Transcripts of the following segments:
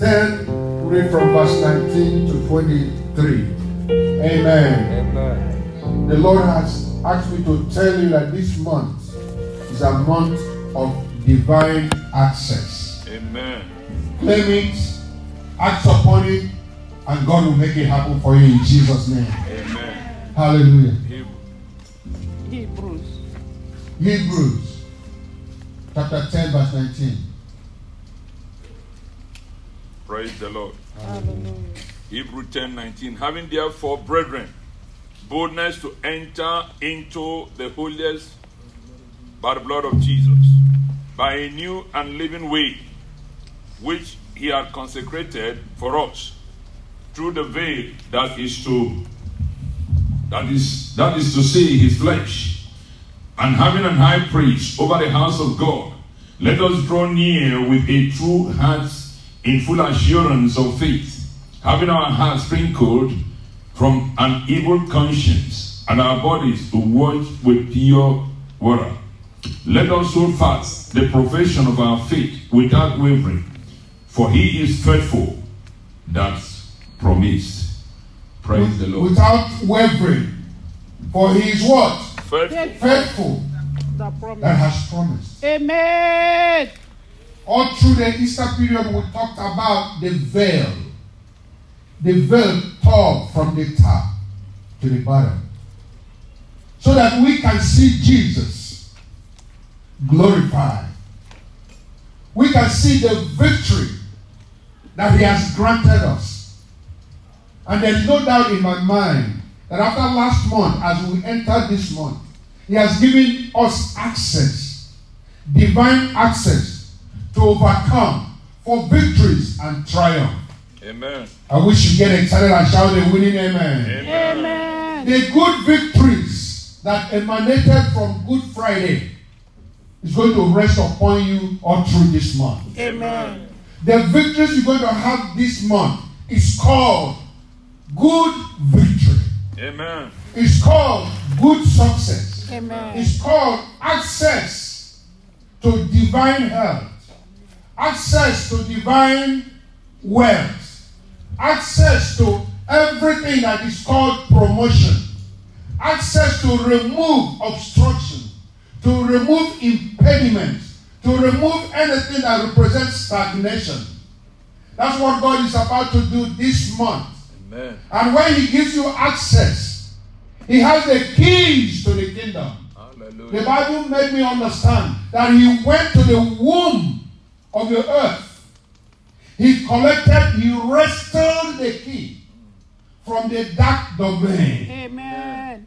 10, read from verse 19 to 23. Amen. Amen. The Lord has asked me to tell you that this month is a month of divine access. Amen. Claim it, act upon it, and God will make it happen for you in Jesus' name. Amen. Hallelujah. Hebrews chapter 10, verse 19. Praise the Lord. Hallelujah. Hebrews 10:19. Having therefore, brethren, boldness to enter into the holiest by the blood of Jesus, by a new and living way, which he had consecrated for us, through the veil that is to say his flesh, and having an high priest over the house of God, let us draw near with a true heart in full assurance of faith, having our hearts sprinkled from an evil conscience, and our bodies washed with pure water. Let us hold fast the profession of our faith without wavering, for he is faithful that promised. Praise the Lord. Without wavering, for he is what? Faithful. That has promised. Amen. All through the Easter period, we talked about the veil. The veil tore from the top to the bottom, so that we can see Jesus glorified. We can see the victory that he has granted us. And there's no doubt in my mind that after last month, as we enter this month, he has given us access, divine access, to overcome for victories and triumph. Amen. I wish you get excited and shout a winning amen. Amen. The good victories that emanated from Good Friday is going to rest upon you all through this month. Amen. The victories you're going to have this month is called good victory. Amen. It's called good success. Amen. It's called access to divine health, access to divine wealth, access to everything that is called promotion, access to remove obstruction, to remove impediments, to remove anything that represents stagnation. That's what God is about to do this month. Amen. And when he gives you access, he has the keys to the kingdom. Hallelujah. The Bible made me understand that he went to the womb of the earth. He wrested the key from the dark domain. Amen.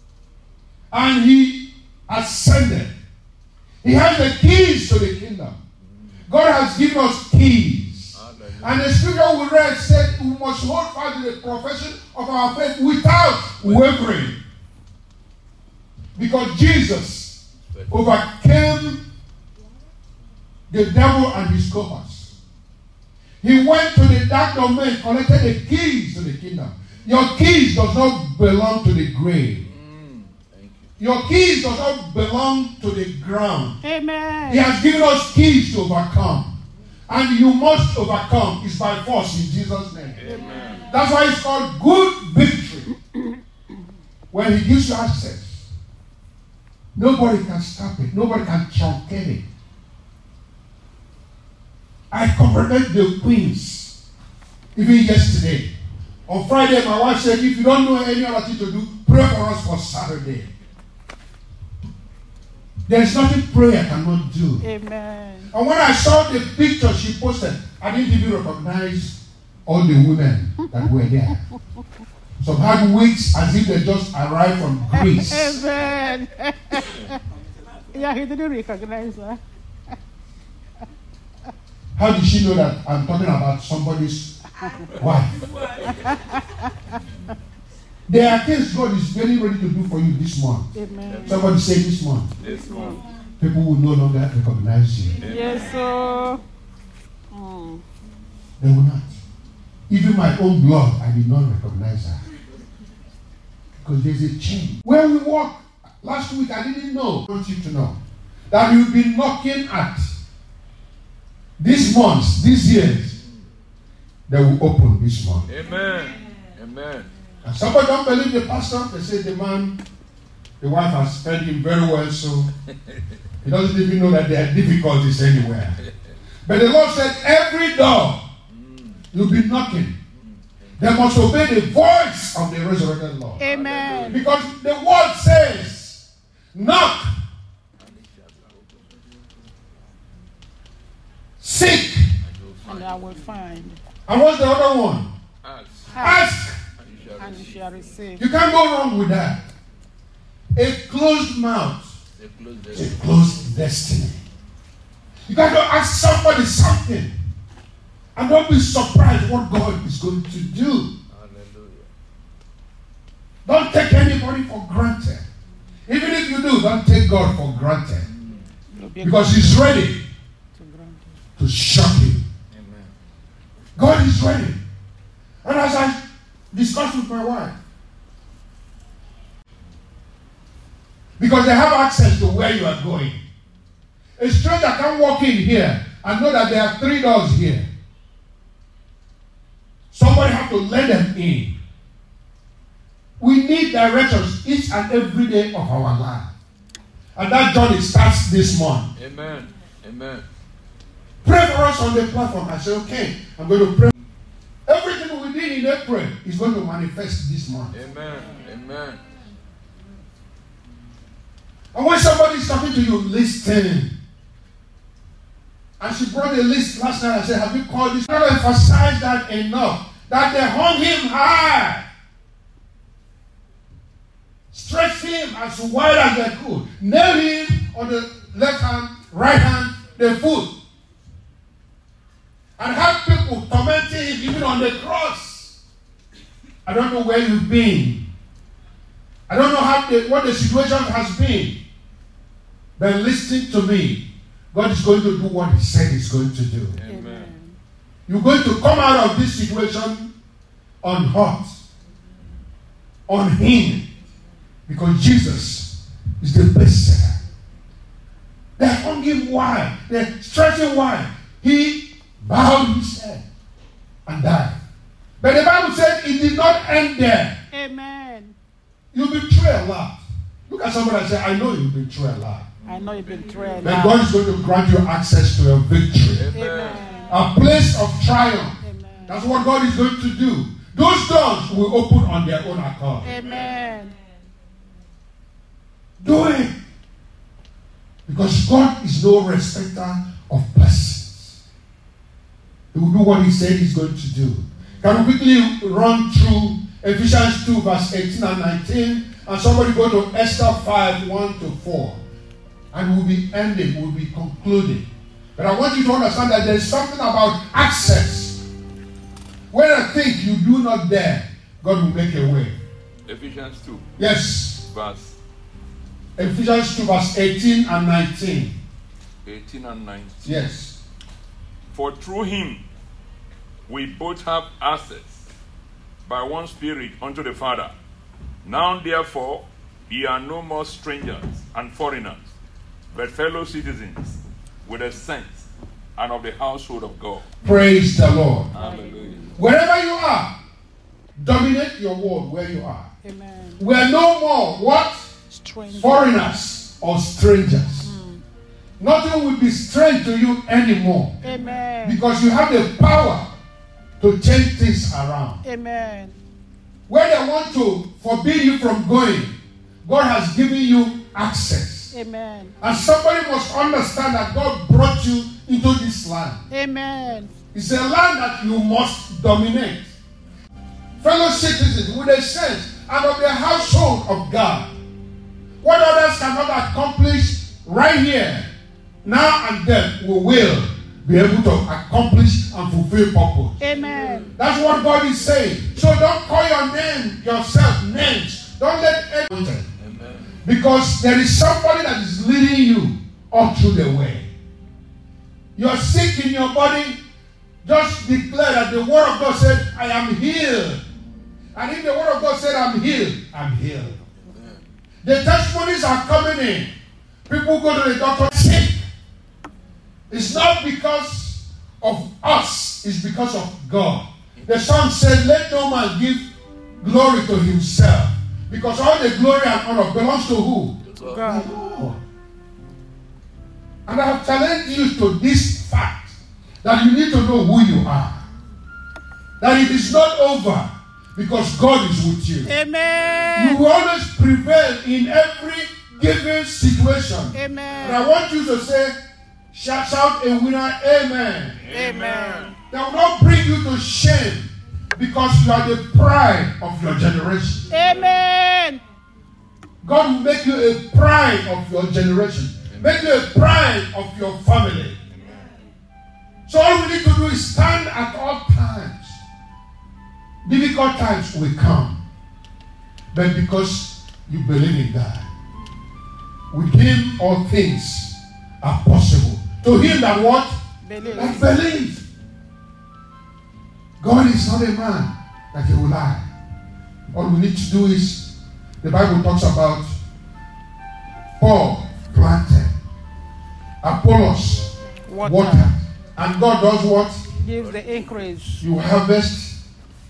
And he ascended. He has the keys to the kingdom. God has given us keys. Hallelujah. And the scripture we read said we must hold fast to the profession of our faith without wavering. Because Jesus overcame the devil and his cohorts. He went to the dark domain, collected the keys to the kingdom. Your keys does not belong to the grave. Thank Your keys does not belong to the ground. Amen. He has given us keys to overcome. And you must overcome. It's by force in Jesus' name. Amen. That's why it's called good victory. When he gives you access, nobody can stop it. Nobody can truncate it. I complimented the queens even yesterday. On Friday, my wife said, if you don't know any other thing to do, pray for us for Saturday. There's nothing prayer cannot do. Amen. And when I saw the picture she posted, I didn't even recognize all the women that were there. Some had wigs as if they just arrived from Greece. Amen. Yeah, he didn't recognize her. How did she know that I'm talking about somebody's wife? There are things God is getting ready to do for you this month. Amen. Somebody say this month. This month. People will no longer recognize you. Yes, sir. They will not. Even my own blood, I did not recognize her. Because there's a change. When we walk, last week I didn't know. I want you to know that you've been knocking at these months, these years. they will open this month. Amen. Amen. And somebody don't believe the pastor. They say the wife has fed him very well, so he doesn't even know that there are difficulties anywhere. But the Lord said, every door you'll be knocking, they must obey the voice of the resurrected Lord. Amen. Because the word says, knock, seek, And I will find. and what's the other one? Ask. And you shall receive. You can't go wrong with that. A closed mouth is a closed destiny. You got to ask somebody something. And don't be surprised what God is going to do. Hallelujah. Don't take anybody for granted. Even if you do, don't take God for granted. Because He's ready to shock you. Amen. God is ready. And as I discussed with my wife, because they have access to where you are going. A stranger can walk in here and know that there are 3 doors here. Somebody have to let them in. We need directions each and every day of our life. And that journey starts this month. Amen. Amen. Pray for us on the platform. I say, okay, I'm going to pray. Everything we did in April is going to manifest this month. Amen. Amen. And when somebody is talking to you, listen. And she brought a list last night. I said, have you called this? I don't emphasize that enough. That they hung him high. Stretched him as wide as they could. Nailed him on the left hand, right hand, the foot. And had people tormenting him even on the cross. I don't know where you've been. I don't know what the situation has been. But listen to me. God is going to do what He said He's going to do. Amen. You're going to come out of this situation unhurt, unhindered, because Jesus is the best seller. They hung him wide. They stretched him wide. He bowed his head and died. But the Bible said it did not end there. Amen. You betray a lot. Look at somebody and say, I know you betray a lot. I know you've been trained. But God is going to grant you access to a victory. Amen. A place of triumph. Amen. That's what God is going to do. Those doors will open on their own accord. Amen. Do it. Because God is no respecter of persons. He will do what He said He's going to do. Can we quickly run through Ephesians 2 verse 18 and 19? And somebody go to Esther 5, 1 to 4. And we'll be ending, we'll be concluding. But I want you to understand that there's something about access. When I think you do not dare, God will make a way. Ephesians 2. Yes. Verse Ephesians 2 verse 18 and 19. 18 and 19. Yes. For through Him we both have access by one Spirit unto the Father. Now therefore ye are no more strangers and foreigners, but fellow citizens with the saints and of the household of God. Praise the Lord. Hallelujah. Wherever you are, dominate your world where you are. Amen. We are no more what? Stranger. Foreigners or strangers. Nothing will be strange to you anymore. Amen. Because you have the power to change things around. Amen. Where they want to forbid you from going, God has given you access. Amen. And somebody must understand that God brought you into this land. Amen. It's a land that you must dominate. Fellow citizens with a sense and of the household of God. What others cannot accomplish right here, now and then, we will be able to accomplish and fulfill purpose. Amen. That's what God is saying. So don't call your name, yourself, names. Don't let anyone. Amen. Because there is somebody that is leading you all through the way. You're sick in your body. Just declare that the word of God said, I am healed. And if the word of God said, I'm healed, I'm healed. Amen. The testimonies are coming in. People go to the doctor sick. It's not because of us. It's because of God. The song said, let no man give glory to himself. Because all the glory and honor belongs to who? God. Lord. And I have challenged you to this fact, that you need to know who you are. That it is not over because God is with you. Amen. You will always prevail in every given situation. Amen. And I want you to say, shout a winner, amen. Amen. That will not bring you to shame because you are the pride of your generation. Amen. God will make you a pride of your generation. Make you a pride of your family. So all we need to do is stand at all times. Difficult times will come. But because you believe in God, with Him all things are possible. To him that what? Believe. That believe. God is not a man that he will lie. All we need to do is, the Bible talks about Paul planted, Apollos watered, and God does what? Gives the increase. You harvest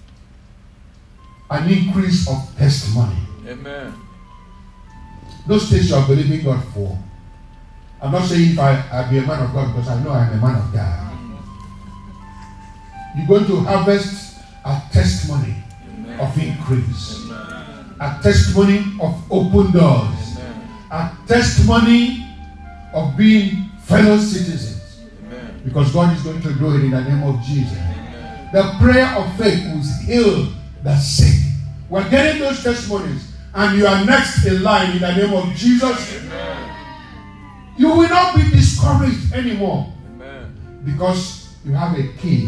an increase of testimony. Amen. Those things you are believing God for. I'm not saying if I be a man of God, because I know I am a man of God. You're going to harvest a testimony of increase. A testimony of open doors. A testimony of being fellow citizens. Because God is going to do it in the name of Jesus. The prayer of faith will heal the sick. We're getting those testimonies, and you are next in line in the name of Jesus. You will not be discouraged anymore. Because you have a key.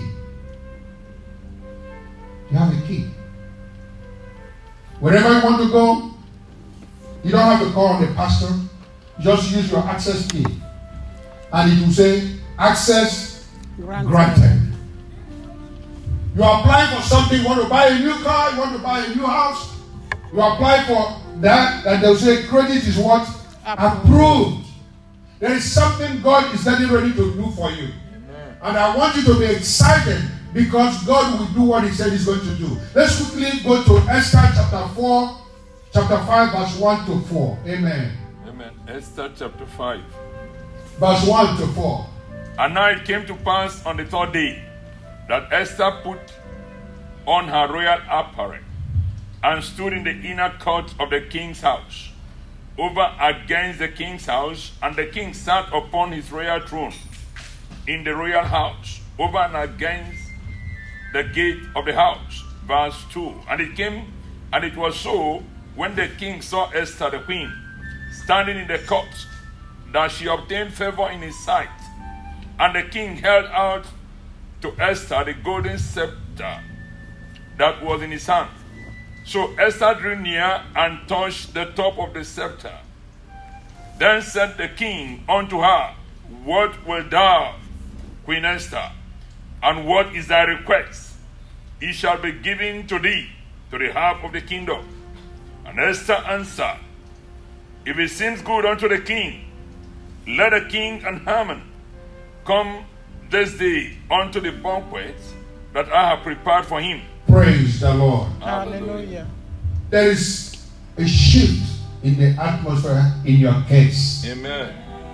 You have a key. Wherever you want to go, you don't have to call on the pastor. Just use your access key. And it will say, access granted. You are applying for something, you want to buy a new car, you want to buy a new house. You apply for that, and they'll say credit is what? Approved. There is something God is getting ready to do for you. And I want you to be excited because God will do what He said He's going to do. Let's quickly go to Esther chapter 5, verse 1 to 4. Amen. Amen. Esther chapter 5. Verse 1 to 4. And now it came to pass on the third day that Esther put on her royal apparel and stood in the inner court of the king's house, over against the king's house, and the king sat upon his royal throne in the royal house, over and against the gate of the house. Verse 2. And it was so, when the king saw Esther the queen standing in the court, that she obtained favor in his sight. And the king held out to Esther the golden scepter that was in his hand. So Esther drew near and touched the top of the scepter. Then said the king unto her, What wilt thou, Queen Esther? And what is thy request? It shall be given to thee, to the half of the kingdom. And Esther answered, If it seems good unto the king, let the king and Haman come this day unto the banquet that I have prepared for him. Praise the Lord. Hallelujah. There is a shift in the atmosphere in your case. Amen.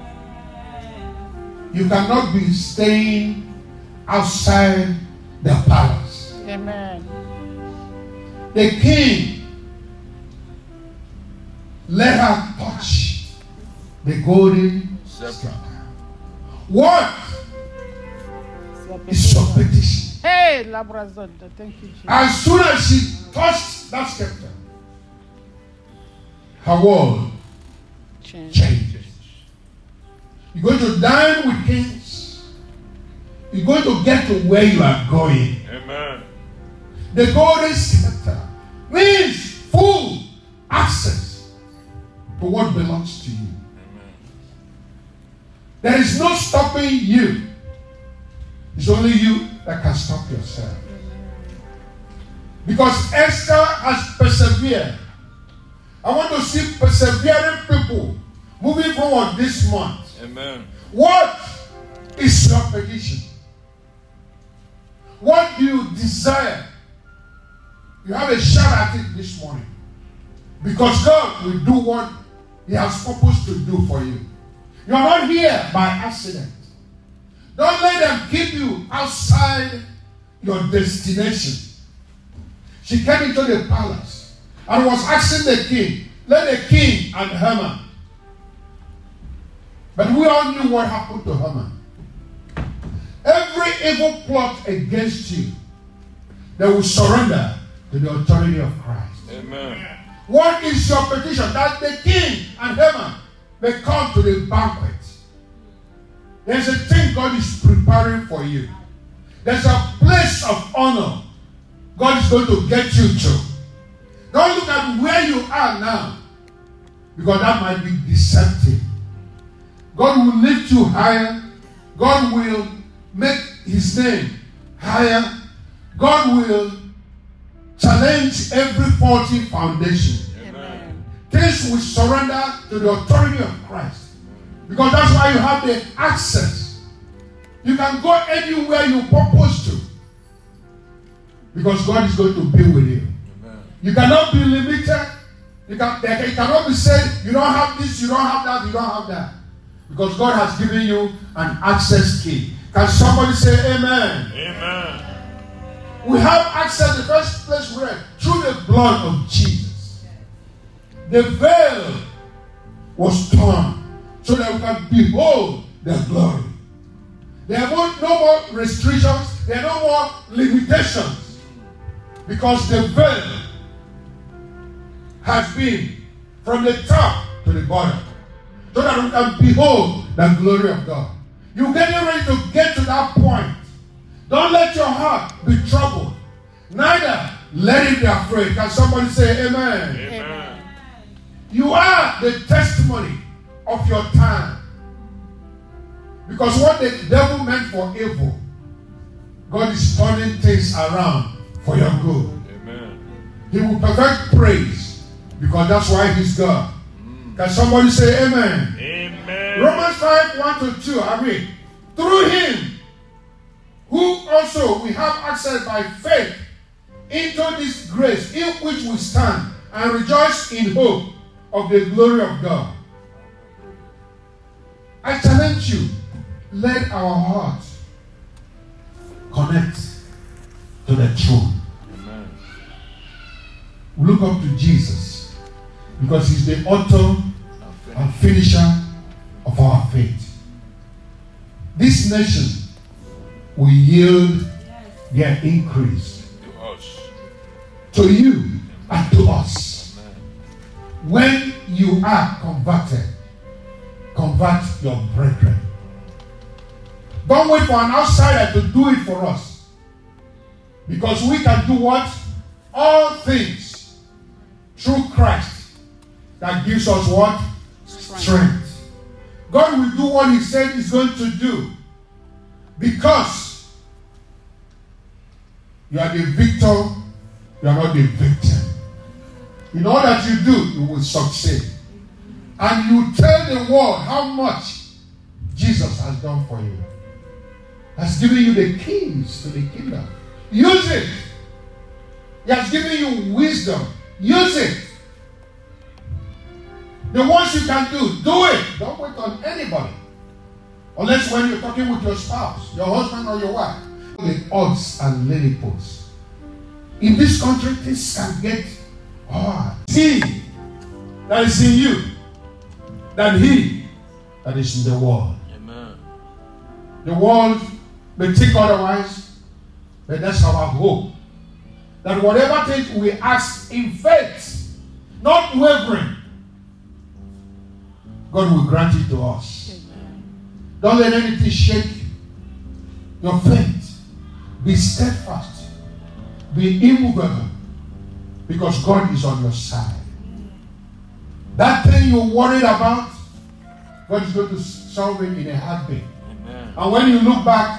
You cannot be staying outside the palace. Amen. The king let her touch the golden scepter. What is your petition? Hey, Labrazonda, thank you, Jesus. As soon as she touched that scepter, her world changes. You're going to dine with kings. You're going to get to where you are going. Amen. The golden scepter means full access to what belongs to you. Amen. There is no stopping you. It's only you that can stop yourself. Because Esther has persevered. I want to see persevering people moving forward this month. Amen. What is your petition? What do you desire? You have a shot at it this morning. Because God will do what He has purposed to do for you. You are not here by accident. Don't let them keep you outside your destination. She came into the palace and was asking the king, let the king and Haman. But we all knew what happened to Haman. Every evil plot against you, they will surrender to the authority of Christ. Amen. What is your petition? That the king and Haman may come to the banquet. There's a thing God is preparing for you. There's a place of honor God is going to get you to. Don't look at where you are now, because that might be deceptive. God will lift you higher. God will make His name higher. God will challenge every faulty foundation. Amen. Things will surrender to the authority of Christ. Because that's why you have the access. You can go anywhere you purpose to. Because God is going to be with you. Amen. You cannot be limited. You cannot be said, you don't have this, you don't have that, you don't have that. Because God has given you an access key. Can somebody say amen? Amen. We have access, the first place we read, through the blood of Jesus. The veil was torn so that we can behold the glory. There are no more restrictions, there are no more limitations. Because the veil has been from the top to the bottom. So that we can behold the glory of God. You're getting ready to get to that point. Don't let your heart be troubled. Neither let it be afraid. Can somebody say amen? Amen. You are the testimony of your time. Because what the devil meant for evil, God is turning things around for your good. Amen. He will perfect praise because that's why He's God. Can somebody say amen? Amen. Romans 5:1-2, I read. Through Him, who also we have access by faith into this grace in which we stand and rejoice in hope of the glory of God. I challenge you, let our hearts connect to the truth. Amen. We look up to Jesus because He's the author and finisher of our faith. This nation will yield their increase To us. to you and to us. Amen. When you are converted, convert your brethren. Don't wait for an outsider to do it for us. Because we can do what? All things through Christ that gives us what? Strength. God will do what He said He's going to do. Because you are the victor, you are not the victim. In all that you do, you will succeed. And you tell the world how much Jesus has done for you. Has given you the keys to the kingdom. Use it. He has given you wisdom. Use it. The ones you can do it. Don't wait on anybody. Unless when you're talking with your spouse, your husband or your wife. The odds and lilliputs. In this country, things can get hard. He that is in you than he that is in the world. Amen. The world may think otherwise, but that's our hope. That whatever thing we ask in faith, not wavering, God will grant it to us. Don't let anything shake your faith. Be steadfast. Be immovable. Because God is on your side. That thing you're worried about, God is going to solve it in a heartbeat. Amen. And when you look back,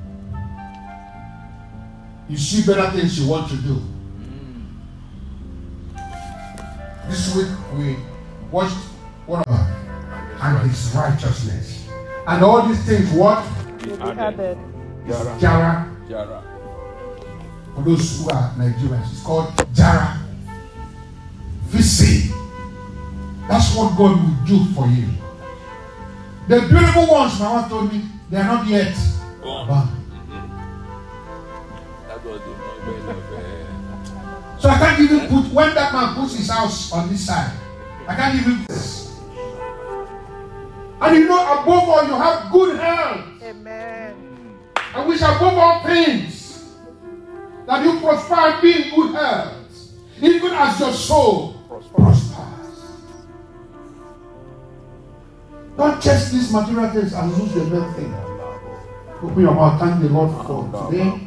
you see better things you want to do. This week we watched whatever and His righteousness. And all these things, what? Will be added. Jara. Jara. For those who are Nigerians, it's called Jara. Visi. That's what God will do for you. The beautiful ones, my wife told me, they are not yet born. So I can't even put, when that man puts his house on this side, I can't even put this. And you know, above all, you have good health. Amen. I wish above all things that you prosper and be in good health, even as your soul prospers. Don't chase these material things and lose the real thing. Open your mouth, thank the Lord for today.